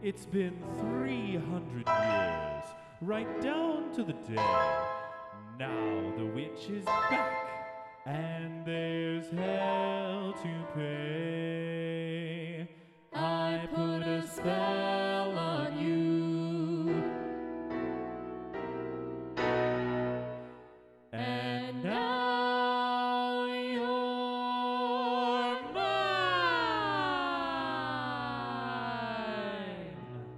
It's been 300 years, right down to the day. Now the witch is back, and there's hell to pay. I put a spell on you, and now you're mine.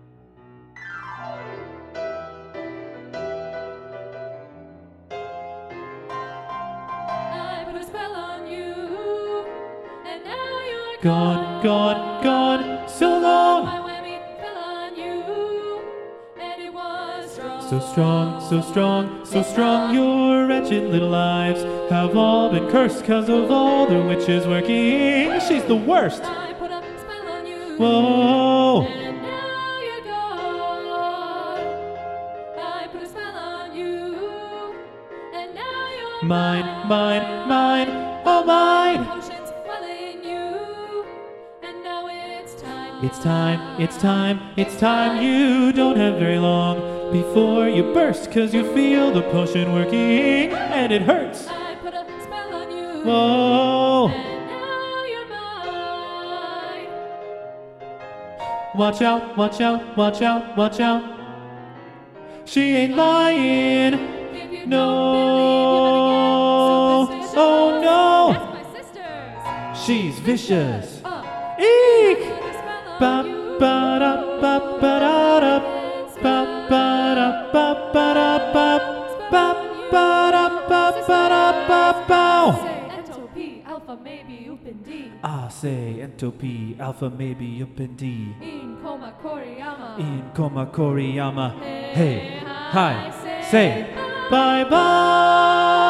I put a spell on you, and now you're Gone, gone, gone, so long. My whammy fell on you, and it was strong. So strong, so strong, so strong. Your wretched little lives have all been cursed 'cause of all the witches working. She's the worst. I put a spell on you. Whoa. And now you're gone. I put a spell on you, and now you're Mine, mine, mine, oh mine. Potions welling you, and now it's time. It's time, it's time, it's time. You don't have very long before you burst 'cause you feel the potion working and it hurts. I put a spell on you. Whoa. And now you're mine. Watch out, watch out, watch out, watch out. She ain't lying. If you No. don't believe, you better get Oh no. That's my sisters. She's vicious. Eek! Eek. Ba ba da ba ba da da. Ba ba da ba ba da ba. Ba ba da ba ba da ba bow. Say entropy, alpha, maybe upin D. I say entropy, alpha, maybe up in D. In coma Koriyama. In Koma Koriyama. Hey, Hey, hi, hi, say bye bye.